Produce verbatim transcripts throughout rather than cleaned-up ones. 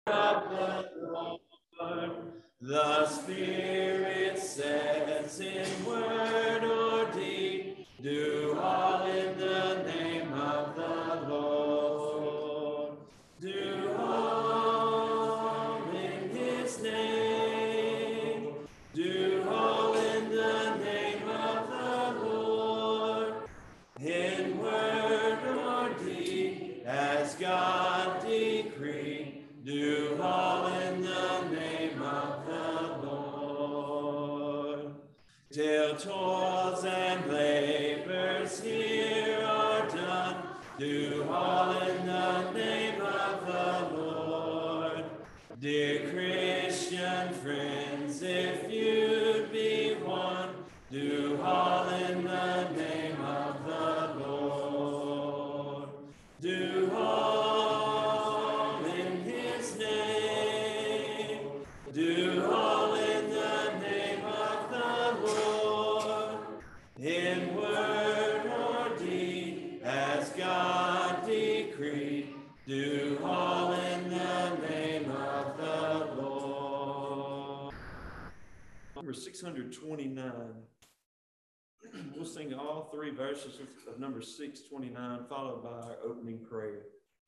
of the Lord. The Spirit says in word or deed, do all in the name of the Lord. Do all in his name. Do all in the name of the Lord. In word or deed, as God decreed, do all in the name of the Lord. Till toils and labors here are done, do all in the name of the Lord. Dear Christian friends, if you'd be one, do all in the name of the Lord. Do all in his name. Do all in the name of the Lord. In word or deed, as God decreed, do all in the name of the Lord. Number six hundred twenty-nine. We'll sing all three verses of number six twenty-nine, followed by our opening prayer.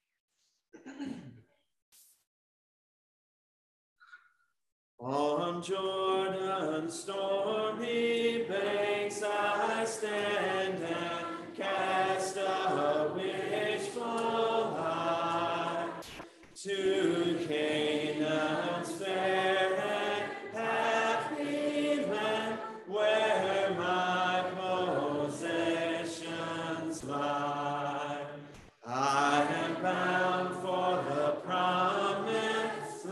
On Jordan's stormy banks I stand and cast a wishful eye to Canaan's fair and happy land, where my possessions lie. I am bound for the promised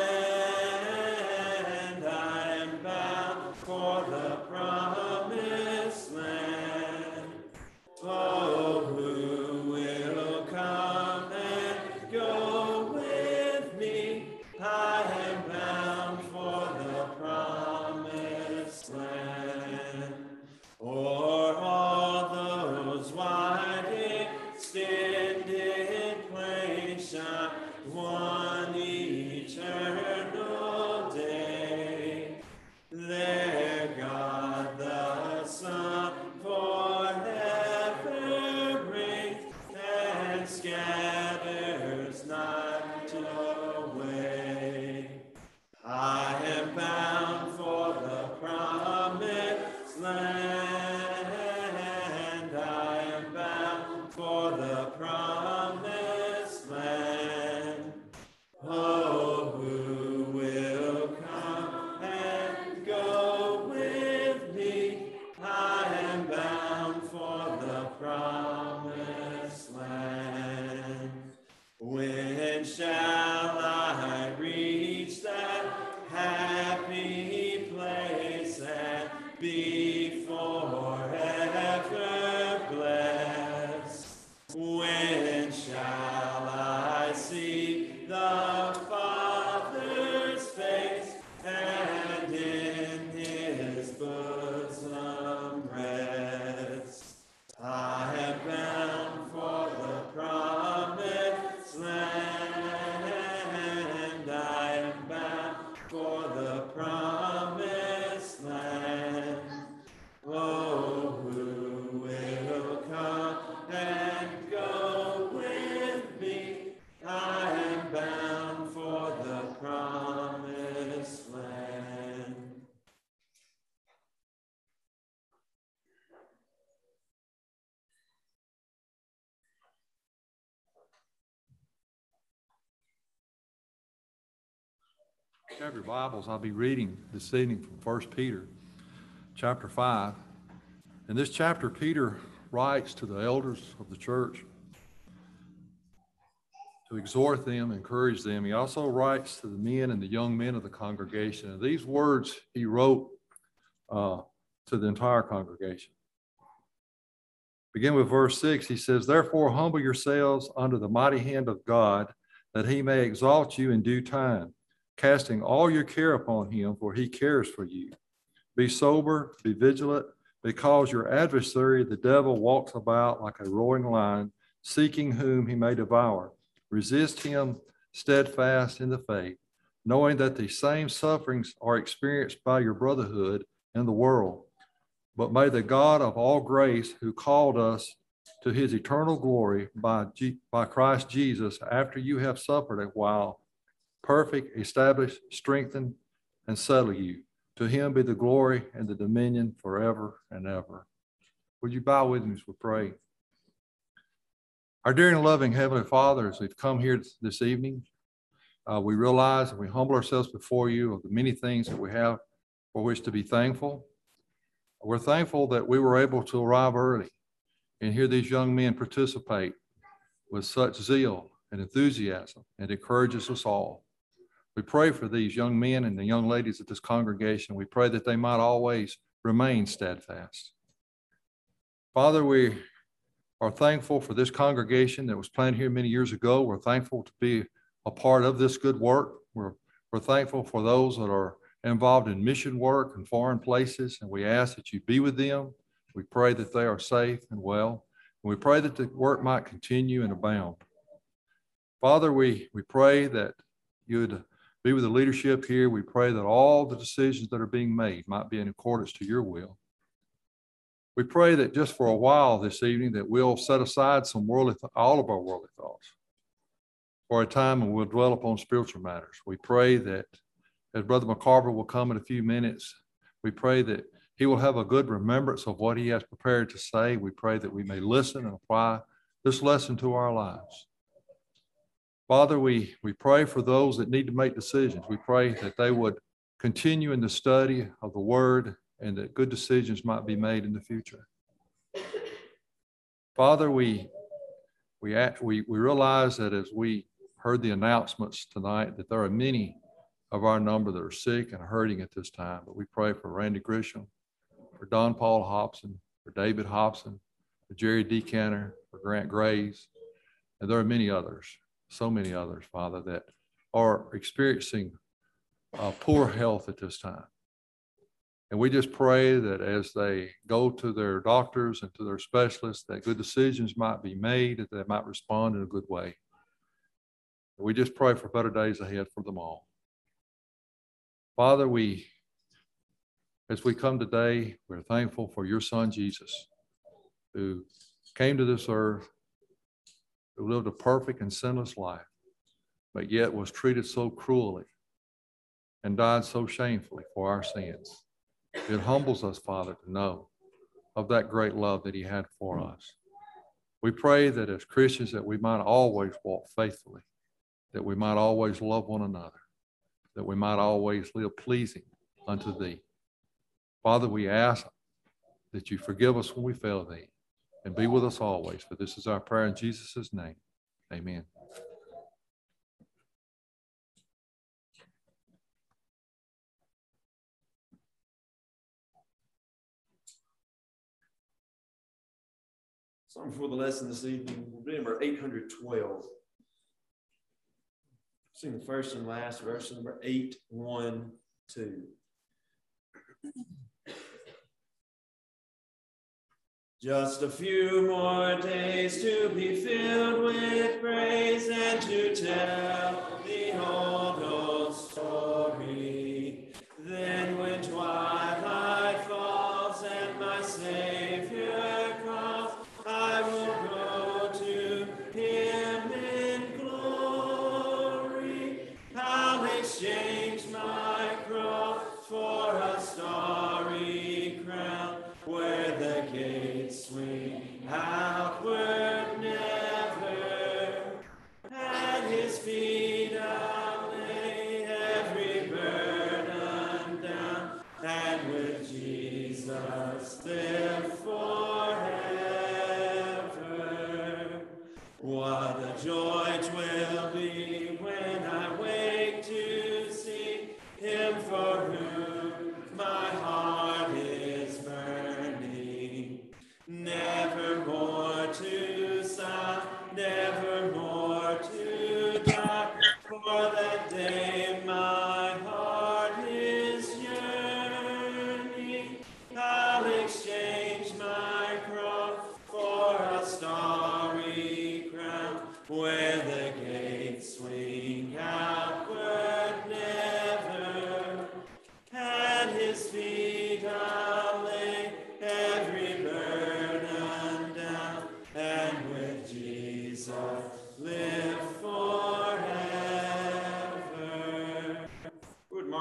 land. I am bound for the promised land. Oh, who will come and go with me? I am bound for the promised land. O'er all those wide extended plains shine one eternal day. There God the Son forever reigns and scatters night away. I am bound for the promised land. I am bound for the promised land. Oh, who will come and go with me? I am bound for the promised land. When shall I reach that happy place and be forever blessed? When shall I see the Father's face and in his bosom rest? I am bound for the promised land. I am bound for the promised land. Oh, who will come and go with me? I am bound for the promised land. If you have your Bibles, I'll be reading this evening from First Peter chapter five. In this chapter, Peter writes to the elders of the church to exhort them, encourage them. He also writes to the men and the young men of the congregation. And these words he wrote uh, to the entire congregation. Begin with verse six. He says, "Therefore humble yourselves under the mighty hand of God, that he may exalt you in due time, casting all your care upon him, for he cares for you. Be sober, be vigilant, because your adversary, the devil, walks about like a roaring lion, seeking whom he may devour. Resist him, steadfast in the faith, knowing that the same sufferings are experienced by your brotherhood in the world. But may the God of all grace, who called us to his eternal glory by, G- by Christ Jesus, after you have suffered a while, perfect, establish, strengthen, and settle you. To him be the glory and the dominion forever and ever. Would you bow with me as we pray? Our dear and loving Heavenly Father, as we've come here this evening, uh, we realize and we humble ourselves before you of the many things that we have for which to be thankful. We're thankful that we were able to arrive early and hear these young men participate with such zeal and enthusiasm, and encourages us all. We pray for these young men and the young ladies of this congregation. We pray that they might always remain steadfast. Father, we are thankful for this congregation that was planted here many years ago. We're thankful to be a part of this good work. We're, we're thankful for those that are involved in mission work in foreign places, and we ask that you be with them. We pray that they are safe and well, and we pray that the work might continue and abound. Father, we, we pray that you would be with the leadership here. We pray that all the decisions that are being made might be in accordance to your will. We pray that just for a while this evening that we'll set aside some worldly, all of our worldly thoughts for a time, and we'll dwell upon spiritual matters. We pray that as Brother McCarver will come in a few minutes, we pray that he will have a good remembrance of what he has prepared to say. We pray that we may listen and apply this lesson to our lives. Father, we, we pray for those that need to make decisions. We pray that they would continue in the study of the word and that good decisions might be made in the future. Father, we, we, we, we realize that as we heard the announcements tonight, that there are many of our number that are sick and hurting at this time. But we pray for Randy Grisham, for Don Paul Hobson, for David Hobson, for Jerry Decanter, for Grant Graves, and there are many others, so many others, Father, that are experiencing uh, poor health at this time. And we just pray that as they go to their doctors and to their specialists, that good decisions might be made, that they might respond in a good way. We just pray for better days ahead for them all. Father, we, as we come today, we're thankful for your son, Jesus, who came to this earth, who lived a perfect and sinless life, but yet was treated so cruelly and died so shamefully for our sins. It humbles us, Father, to know of that great love that he had for us. We pray that as Christians that we might always walk faithfully, that we might always love one another, that we might always live pleasing unto thee. Father, we ask that you forgive us when we fail thee and be with us always, for this is our prayer in Jesus' name. Amen. Song for the lesson this evening will be number eight hundred twelve. Sing the first and last verse, number eight, one, two. Just a few more days to be filled with praise and to tell the old, old story. Then when twilight falls and my Savior calls, I will go to him in glory. I'll exchange my cross for a starry crown, where the gates swing outward never. At his feet I'll lay every burden down, and with Jesus live forever. What a joy 'twill be when I wake to see him for whom my heart is burning. Nevermore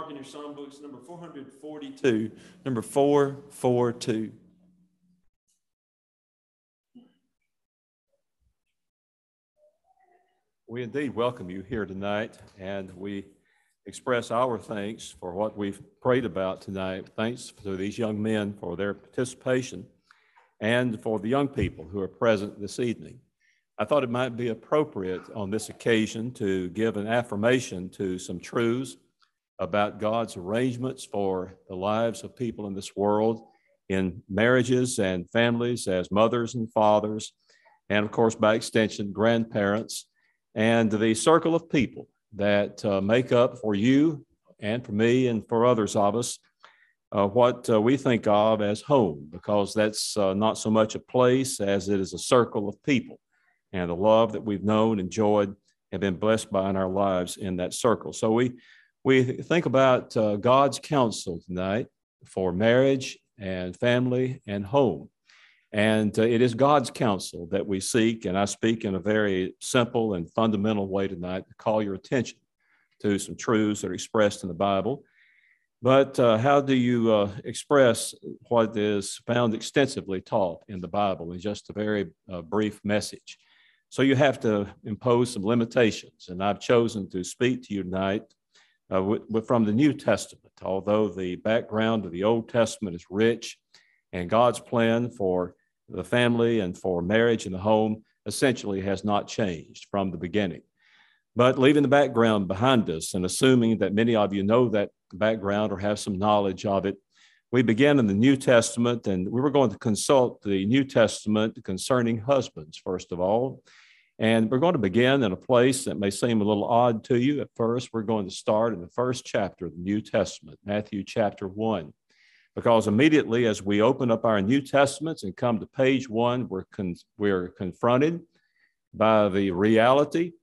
mark in your songbooks, number four hundred forty-two, number four forty-two. We indeed welcome you here tonight, and we express our thanks for what we've prayed about tonight. Thanks to these young men for their participation and for the young people who are present this evening. I thought it might be appropriate on this occasion to give an affirmation to some truths about God's arrangements for the lives of people in this world, in marriages and families as mothers and fathers, and of course, by extension, grandparents, and the circle of people that uh, make up for you and for me and for others of us uh, what uh, we think of as home, because that's uh, not so much a place as it is a circle of people, and the love that we've known, enjoyed, and been blessed by in our lives in that circle. So we we think about uh, God's counsel tonight for marriage and family and home. And uh, it is God's counsel that we seek, and I speak in a very simple and fundamental way tonight to call your attention to some truths that are expressed in the Bible. But uh, how do you uh, express what is found extensively taught in the Bible in just a very uh, brief message? So you have to impose some limitations, and I've chosen to speak to you tonight uh, w- w- from the New Testament, although the background of the Old Testament is rich, and God's plan for the family and for marriage and the home essentially has not changed from the beginning. But leaving the background behind us and assuming that many of you know that background or have some knowledge of it, we begin in the New Testament, and we were going to consult the New Testament concerning husbands, first of all. And we're going to begin in a place that may seem a little odd to you at first. We're going to start in the first chapter of the New Testament, Matthew chapter one. Because immediately as we open up our New Testaments and come to page one, we're, con- we're confronted by the reality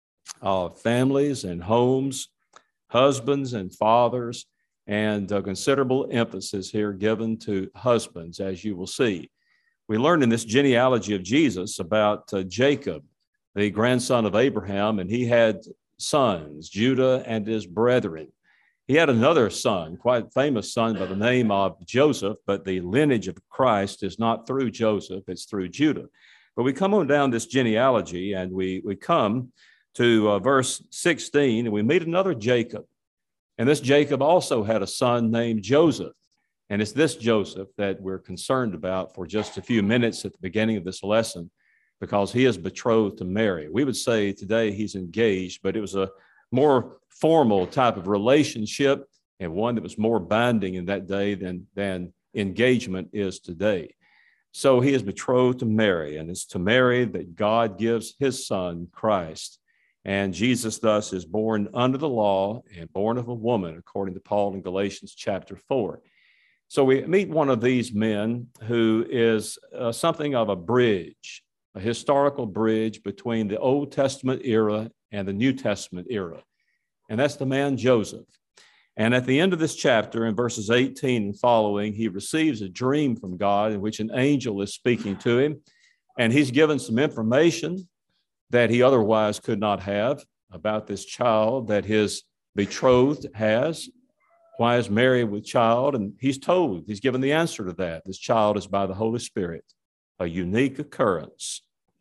of families and homes, husbands and fathers, and a considerable emphasis here given to husbands, as you will see. We learned in this genealogy of Jesus about uh, Jacob, the grandson of Abraham, and he had sons, Judah and his brethren. He had another son, quite famous son by the name of Joseph, but the lineage of Christ is not through Joseph, it's through Judah. But we come on down this genealogy, and we, we come to uh, verse sixteen, and we meet another Jacob. And this Jacob also had a son named Joseph. And it's this Joseph that we're concerned about for just a few minutes at the beginning of this lesson, because he is betrothed to Mary. We would say today he's engaged, but it was a more formal type of relationship, and one that was more binding in that day than, than engagement is today. So he is betrothed to Mary, and it's to Mary that God gives his son, Christ. And Jesus thus is born under the law and born of a woman, according to Paul in Galatians chapter four. So we meet one of these men who is uh, something of a bridge, a historical bridge between the Old Testament era and the New Testament era. And that's the man Joseph. And at the end of this chapter, in verses eighteen and following, he receives a dream from God in which an angel is speaking to him. And he's given some information that he otherwise could not have about this child that his betrothed has. Why is Mary with child? And he's told, he's given the answer to that. This child is by the Holy Spirit, a unique occurrence.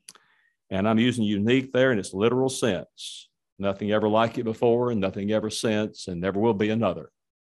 And I'm using unique there in its literal sense. Nothing ever like it before, and nothing ever since, and never will be another.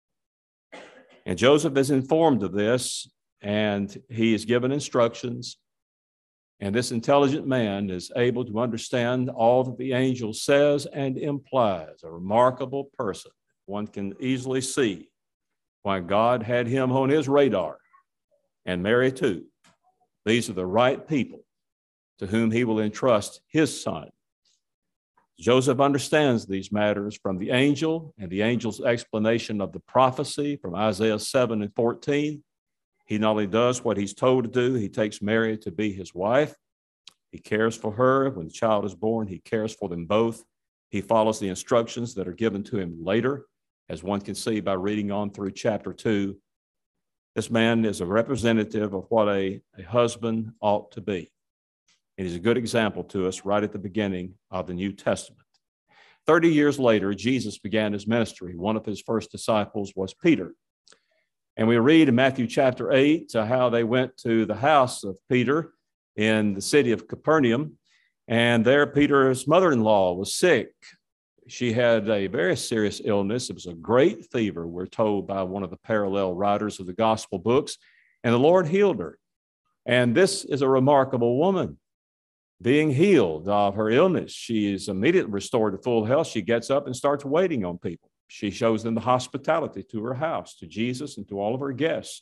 And Joseph is informed of this, and he is given instructions. And this intelligent man is able to understand all that the angel says and implies. A remarkable person. One can easily see why God had him on his radar, and Mary too. These are the right people to whom he will entrust his son. Joseph understands these matters from the angel and the angel's explanation of the prophecy from Isaiah seven and fourteen. He not only does what he's told to do, he takes Mary to be his wife. He cares for her. When the child is born, he cares for them both. He follows the instructions that are given to him later, as one can see by reading on through chapter two. This man is a representative of what a, a husband ought to be. And he's a good example to us right at the beginning of the New Testament. thirty years later, Jesus began his ministry. One of his first disciples was Peter. And we read in Matthew chapter eight uh, how they went to the house of Peter in the city of Capernaum. And there Peter's mother-in-law was sick. She had a very serious illness. It was a great fever, we're told by one of the parallel writers of the gospel books. And the Lord healed her. And this is a remarkable woman. Being healed of her illness, she is immediately restored to full health. She gets up and starts waiting on people. She shows them the hospitality to her house, to Jesus, and to all of her guests.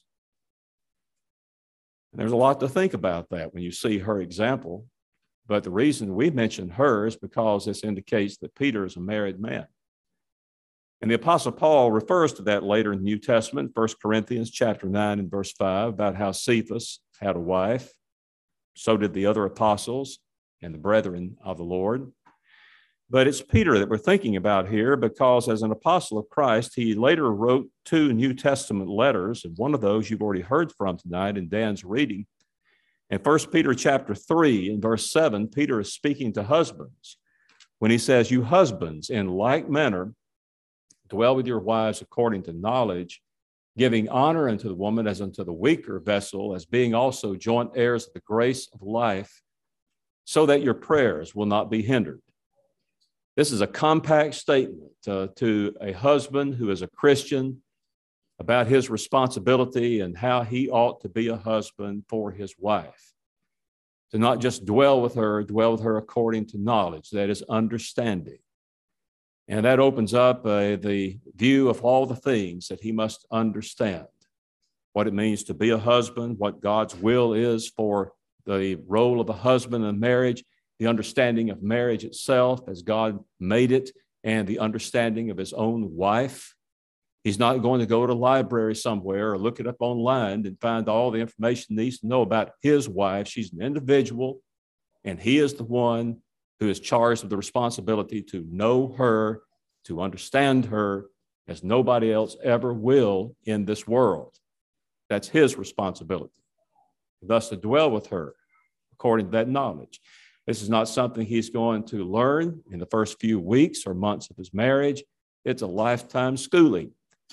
And there's a lot to think about that when you see her example. But the reason we mention her is because this indicates that Peter is a married man. And the Apostle Paul refers to that later in the New Testament, First Corinthians chapter nine and verse five, about how Cephas had a wife. So did the other apostles and the brethren of the Lord. But it's Peter that we're thinking about here because as an apostle of Christ, he later wrote two New Testament letters, and one of those you've already heard from tonight in Dan's reading. In First Peter chapter three, in verse seven, Peter is speaking to husbands when he says, "You husbands, in like manner, dwell with your wives according to knowledge, giving honor unto the woman as unto the weaker vessel, as being also joint heirs of the grace of life, so that your prayers will not be hindered." This is a compact statement uh, to a husband who is a Christian about his responsibility and how he ought to be a husband for his wife. To not just dwell with her, dwell with her according to knowledge, that is understanding. And that opens up uh, the view of all the things that he must understand. What it means to be a husband, what God's will is for the role of a husband in marriage, the understanding of marriage itself as God made it, and the understanding of his own wife. He's not going to go to a library somewhere or look it up online and find all the information he needs to know about his wife. She's an individual, and he is the one who is charged with the responsibility to know her, to understand her, as nobody else ever will in this world. That's his responsibility, thus to dwell with her according to that knowledge. This is not something he's going to learn in the first few weeks or months of his marriage. It's a lifetime schooling,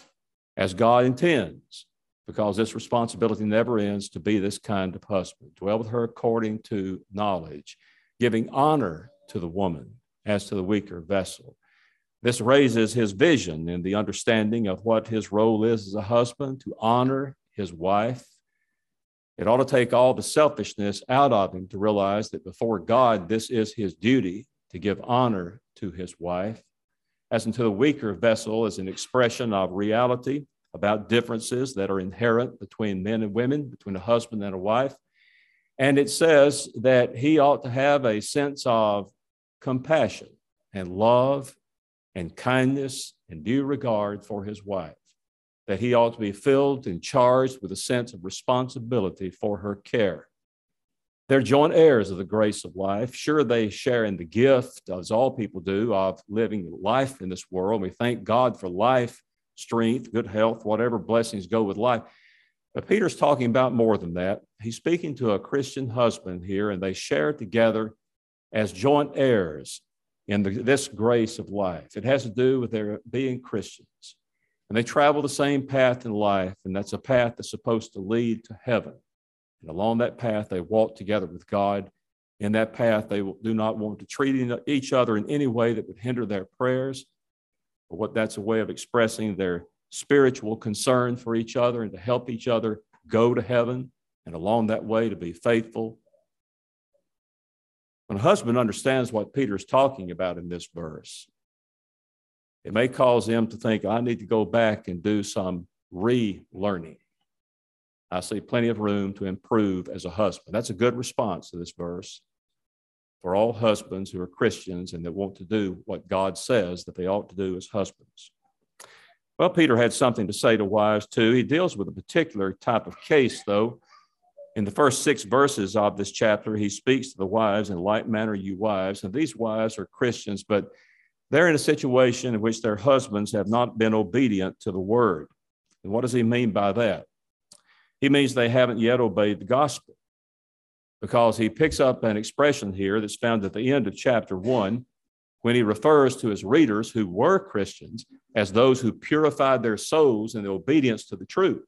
as God intends, because this responsibility never ends to be this kind of husband. Dwell with her according to knowledge, giving honor to the woman as to the weaker vessel. This raises his vision and the understanding of what his role is as a husband, to honor his wife. It ought to take all the selfishness out of him to realize that before God, this is his duty to give honor to his wife. As unto the weaker vessel as an expression of reality about differences that are inherent between men and women, between a husband and a wife. And it says that he ought to have a sense of compassion and love and kindness and due regard for his wife, that he ought to be filled and charged with a sense of responsibility for her care. They're joint heirs of the grace of life. Sure, they share in the gift, as all people do, of living life in this world. We thank God for life, strength, good health, whatever blessings go with life. But Peter's talking about more than that. He's speaking to a Christian husband here, and they share together as joint heirs in the, this grace of life. It has to do with their being Christians. And they travel the same path in life, and that's a path that's supposed to lead to heaven. And along that path, they walk together with God. In that path, they do not want to treat each other in any way that would hinder their prayers, but what that's a way of expressing their spiritual concern for each other and to help each other go to heaven, and along that way to be faithful. When a husband understands what Peter's talking about in this verse, it may cause him to think, I need to go back and do some relearning. I see plenty of room to improve as a husband. That's a good response to this verse for all husbands who are Christians and that want to do what God says that they ought to do as husbands. Well, Peter had something to say to wives too. He deals with a particular type of case, though. In the first six verses of this chapter, he speaks to the wives in like manner, you wives. And these wives are Christians, but they're in a situation in which their husbands have not been obedient to the word. And what does he mean by that? He means they haven't yet obeyed the gospel, because he picks up an expression here that's found at the end of chapter one, when he refers to his readers who were Christians as those who purified their souls in the obedience to the truth.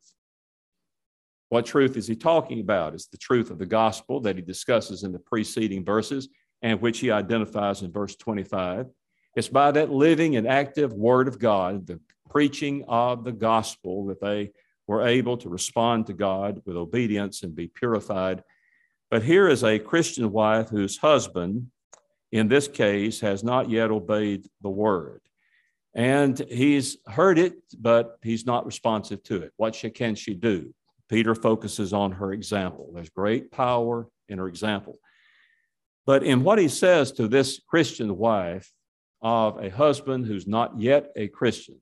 What truth is he talking about? It's the truth of the gospel that he discusses in the preceding verses and which he identifies in verse twenty-five. It's by that living and active word of God, the preaching of the gospel, that they were able to respond to God with obedience and be purified. But here is a Christian wife whose husband, in this case, has not yet obeyed the word. And he's heard it, but he's not responsive to it. What she, can she do? Peter focuses on her example. There's great power in her example. But in what he says to this Christian wife of a husband who's not yet a Christian,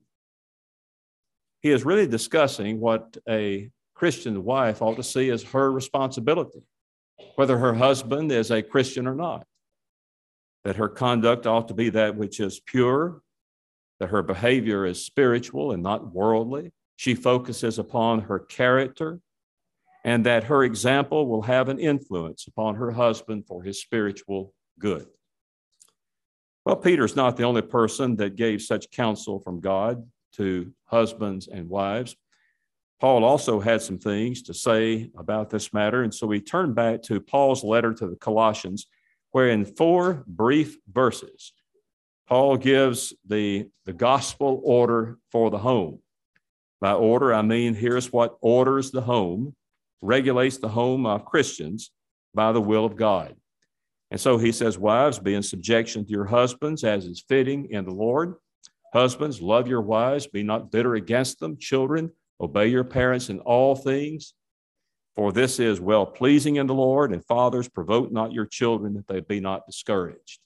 he is really discussing what a Christian wife ought to see as her responsibility, whether her husband is a Christian or not, that her conduct ought to be that which is pure, that her behavior is spiritual and not worldly. She focuses upon her character, and that her example will have an influence upon her husband for his spiritual good. Well, Peter's not the only person that gave such counsel from God to husbands and wives. Paul also had some things to say about this matter, and so we turn back to Paul's letter to the Colossians, where in four brief verses, Paul gives the, the gospel order for the home. By order, I mean here's what orders the home, regulates the home of Christians by the will of God. And so he says, wives, be in subjection to your husbands as is fitting in the Lord. Husbands, love your wives, be not bitter against them. Children, obey your parents in all things, for this is well-pleasing in the Lord. And fathers, provoke not your children that they be not discouraged.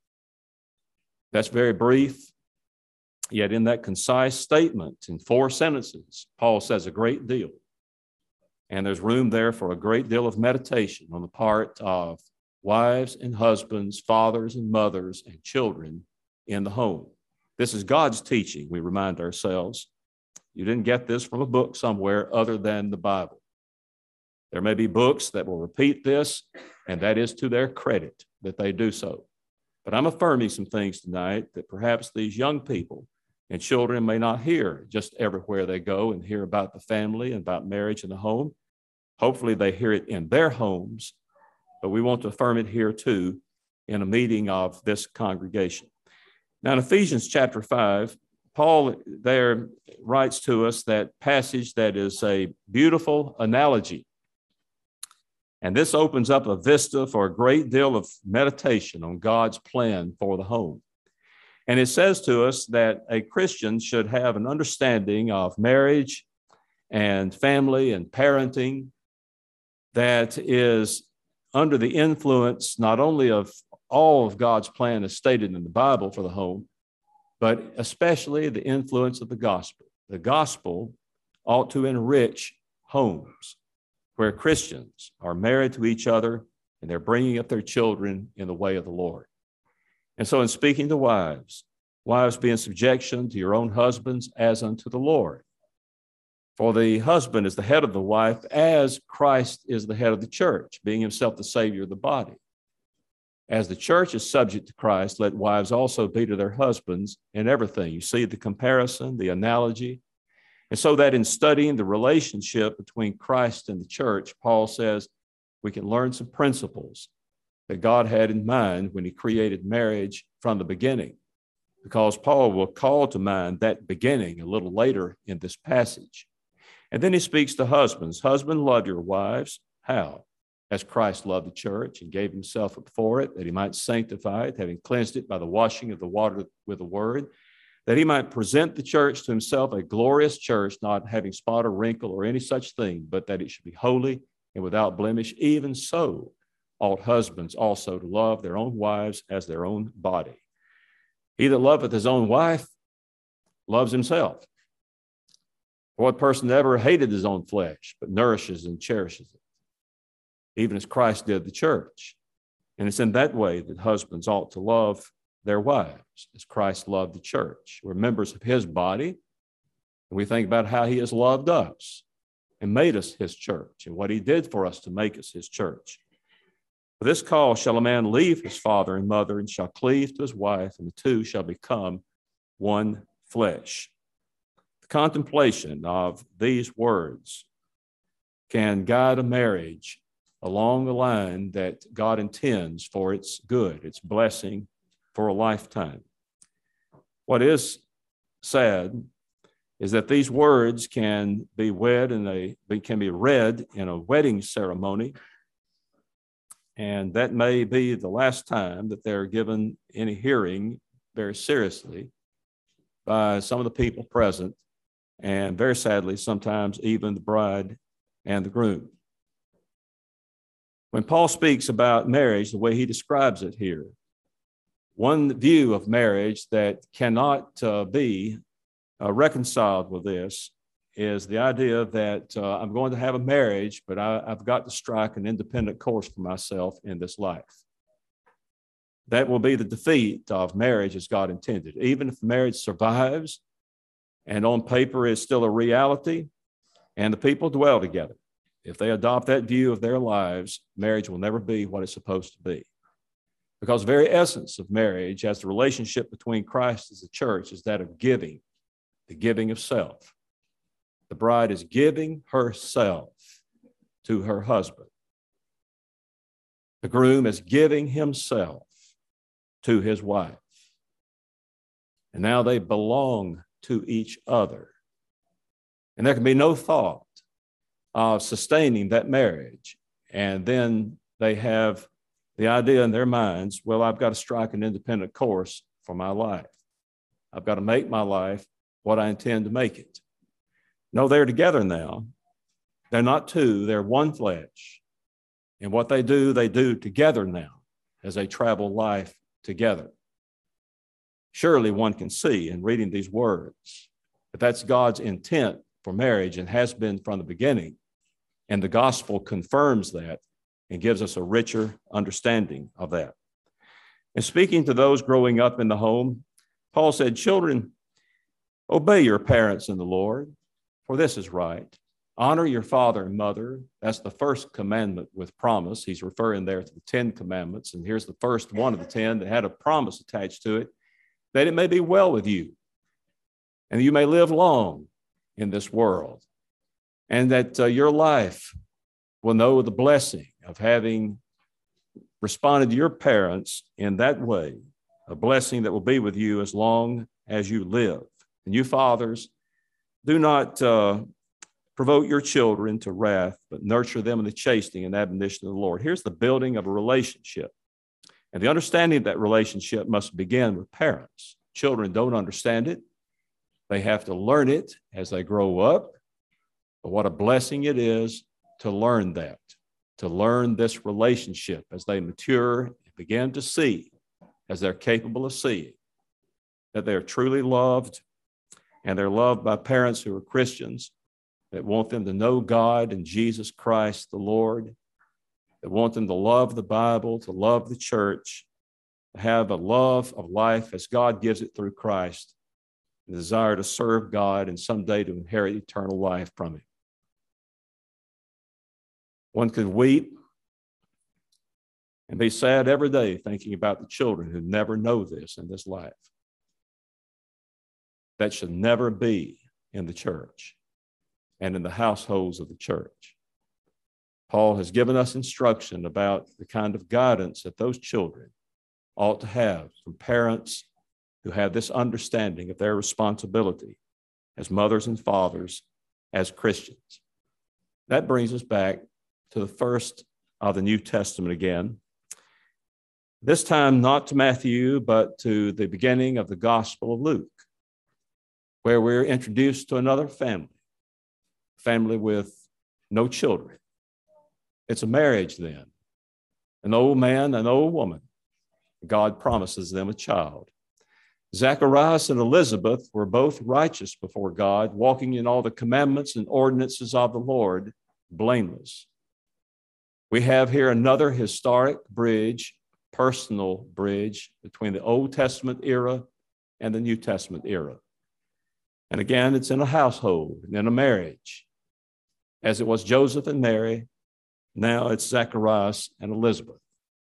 That's very brief, yet in that concise statement, in four sentences, Paul says a great deal. And there's room there for a great deal of meditation on the part of wives and husbands, fathers and mothers, and children in the home. This is God's teaching, we remind ourselves. You didn't get this from a book somewhere other than the Bible. There may be books that will repeat this, and that is to their credit that they do so. But I'm affirming some things tonight that perhaps these young people and children may not hear just everywhere they go and hear about the family and about marriage in the home. Hopefully they hear it in their homes, but we want to affirm it here too in a meeting of this congregation. Now in Ephesians chapter five, Paul there writes to us that passage that is a beautiful analogy. And this opens up a vista for a great deal of meditation on God's plan for the home. And it says to us that a Christian should have an understanding of marriage and family and parenting that is under the influence not only of all of God's plan as stated in the Bible for the home, but especially the influence of the gospel. The gospel ought to enrich homes where Christians are married to each other and they're bringing up their children in the way of the Lord. And so in speaking to wives, wives be in subjection to your own husbands as unto the Lord. For the husband is the head of the wife as Christ is the head of the church, being himself the Savior of the body. As the church is subject to Christ, let wives also be to their husbands in everything. You see the comparison, the analogy. And so that in studying the relationship between Christ and the church, Paul says we can learn some principles that God had in mind when he created marriage from the beginning, because Paul will call to mind that beginning a little later in this passage. And then he speaks to husbands. Husband, love your wives. How? As Christ loved the church and gave himself up for it, that he might sanctify it, having cleansed it by the washing of the water with the word, that he might present the church to himself a glorious church, not having spot or wrinkle or any such thing, but that it should be holy and without blemish. Even so ought husbands also to love their own wives as their own body. He that loveth his own wife loves himself. For what person ever hated his own flesh, but nourishes and cherishes it, even as Christ did the church. And it's in that way that husbands ought to love their wives, as Christ loved the church. We're members of his body, and we think about how he has loved us and made us his church and what he did for us to make us his church. For this cause shall a man leave his father and mother, and shall cleave to his wife, and the two shall become one flesh. The contemplation of these words can guide a marriage along the line that God intends for its good, its blessing for a lifetime. What is sad is that these words can be read in a they can be read in a wedding ceremony, and that may be the last time that they're given any hearing very seriously by some of the people present, and very sadly, sometimes even the bride and the groom. When Paul speaks about marriage, the way he describes it here, one view of marriage that cannot uh, be uh, reconciled with this is the idea that uh, I'm going to have a marriage, but I, I've got to strike an independent course for myself in this life. That will be the defeat of marriage as God intended. Even if marriage survives and on paper is still a reality and the people dwell together, if they adopt that view of their lives, marriage will never be what it's supposed to be. Because the very essence of marriage as the relationship between Christ as the church is that of giving, the giving of self. The bride is giving herself to her husband. The groom is giving himself to his wife. And now they belong to each other. And there can be no thought of sustaining that marriage. And then they have the idea in their minds, well, I've got to strike an independent course for my life. I've got to make my life what I intend to make it. No, they're together now. They're not two, they're one flesh. And what they do, they do together now as they travel life together. Surely one can see in reading these words that that's God's intent for marriage and has been from the beginning. And the gospel confirms that and gives us a richer understanding of that. And speaking to those growing up in the home, Paul said, children, obey your parents in the Lord, for this is right. Honor your father and mother. That's the first commandment with promise. He's referring there to the Ten Commandments. And here's the first one of the ten that had a promise attached to it, that it may be well with you, and you may live long in this world, and that uh, your life will know the blessing of having responded to your parents in that way, a blessing that will be with you as long as you live. And you fathers, do not uh, provoke your children to wrath, but nurture them in the chastening and admonition of the Lord. Here's the building of a relationship. And the understanding of that relationship must begin with parents. Children don't understand it. They have to learn it as they grow up. But what a blessing it is to learn that, to learn this relationship as they mature and begin to see, as they're capable of seeing, that they're truly loved, and they're loved by parents who are Christians that want them to know God and Jesus Christ the Lord, that want them to love the Bible, to love the church, to have a love of life as God gives it through Christ, the desire to serve God and someday to inherit eternal life from Him. One could weep and be sad every day thinking about the children who never know this in this life. That should never be in the church and in the households of the church. Paul has given us instruction about the kind of guidance that those children ought to have from parents who have this understanding of their responsibility as mothers and fathers, as Christians. That brings us back to the first of the New Testament again. This time not to Matthew, but to the beginning of the Gospel of Luke, where we're introduced to another family, family with no children. It's a marriage then. An old man, an old woman. God promises them a child. Zacharias and Elizabeth were both righteous before God, walking in all the commandments and ordinances of the Lord, blameless. We have here another historic bridge, personal bridge between the Old Testament era and the New Testament era. And again, it's in a household, in a marriage. As it was Joseph and Mary, now it's Zacharias and Elizabeth.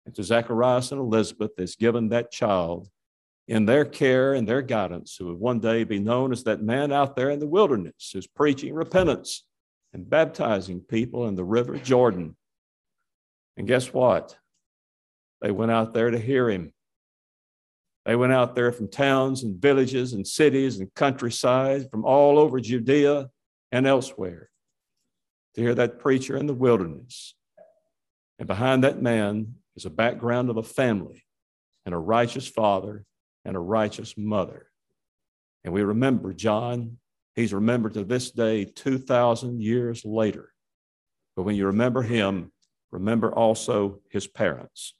and to Zacharias and Elizabeth that's given that child in their care and their guidance, who would one day be known as that man out there in the wilderness who's preaching repentance and baptizing people in the river Jordan. And guess what? They went out there to hear him. They went out there from towns and villages and cities and countryside from all over Judea and elsewhere to hear that preacher in the wilderness. And behind that man is a background of a family and a righteous father and a righteous mother. And we remember John. He's remembered to this day, two thousand years later. But when you remember him, remember also his parents.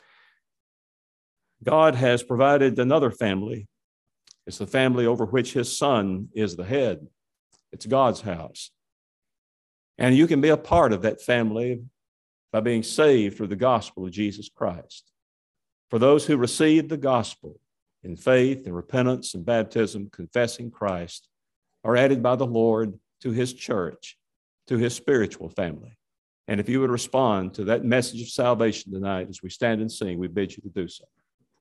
God has provided another family. It's the family over which his son is the head. It's God's house. And you can be a part of that family by being saved through the gospel of Jesus Christ. For those who receive the gospel in faith and repentance and baptism, confessing Christ, are added by the Lord to his church, to his spiritual family. And if you would respond to that message of salvation tonight as we stand and sing, we bid you to do so.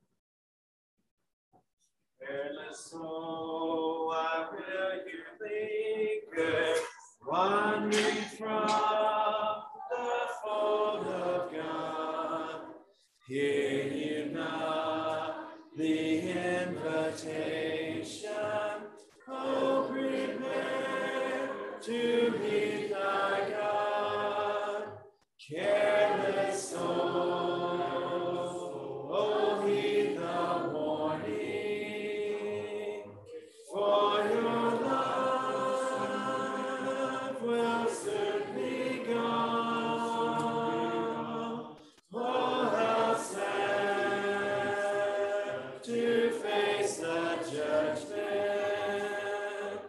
Soul, I will you linger, wandering from the fold of God. Hear you not the invitation, oh, prepare to meet thy God. Careless soul, oh, heed the warning, for your life will soon be gone. Oh, how sad to face the judgment,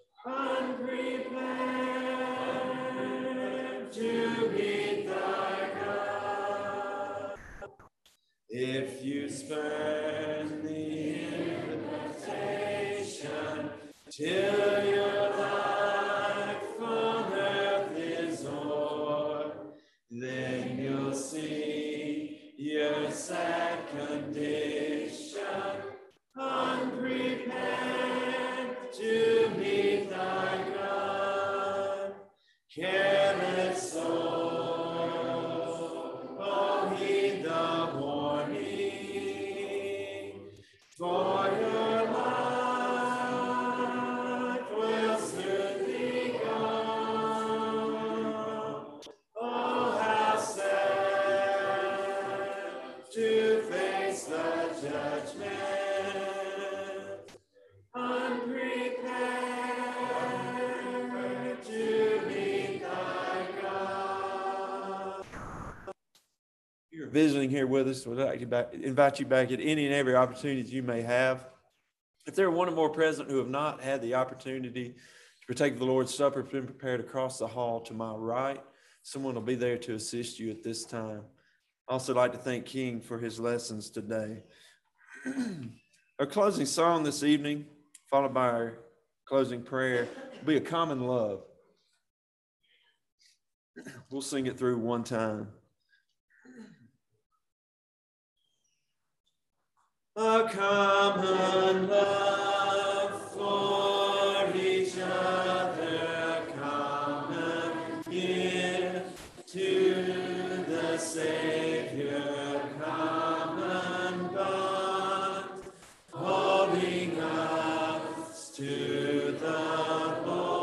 unprepared to meet thy God. If you spurn the invitation till your life on earth is o'er, then you'll see your sad condition, unprepared to meet thy God. Careless soul, oh, heed the warning, for your life will soon be gone. Oh, how sad to face the judgment, unprepared to meet thy God. If you're visiting here with us, we'd like to back, invite you back at any and every opportunity you may have. If there are one or more present who have not had the opportunity to partake of the Lord's Supper, been prepared across the hall to my right, someone will be there to assist you at this time. I also like to thank King for his lessons today. Our closing song this evening, followed by our closing prayer, will be A Common Love. We'll sing it through one time. A common love for each other, a common gift to the Savior, common bond, holding us to the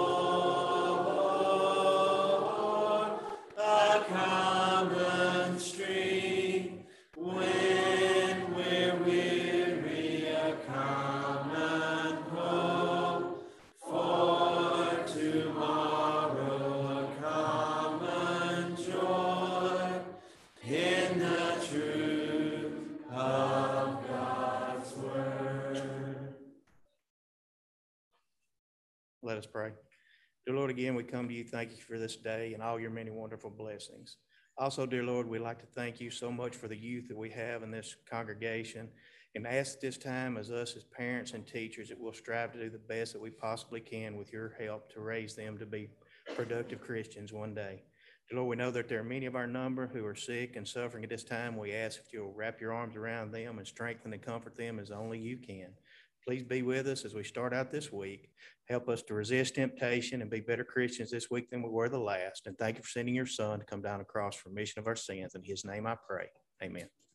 Lord, a common stream when we're weary, a common hope for tomorrow, a common joy in the truth of God's word. Let us pray. Dear Lord, again, we come to you. Thank you for this day and all your many wonderful blessings. Also, dear Lord, we'd like to thank you so much for the youth that we have in this congregation, and ask this time as us as parents and teachers that we'll strive to do the best that we possibly can with your help to raise them to be productive Christians one day. Dear Lord, we know that there are many of our number who are sick and suffering at this time. We ask that you'll wrap your arms around them and strengthen and comfort them as only you can. Please be with us as we start out this week. Help us to resist temptation and be better Christians this week than we were the last. And thank you for sending your son to come down across for remission of our sins. In his name I pray. Amen.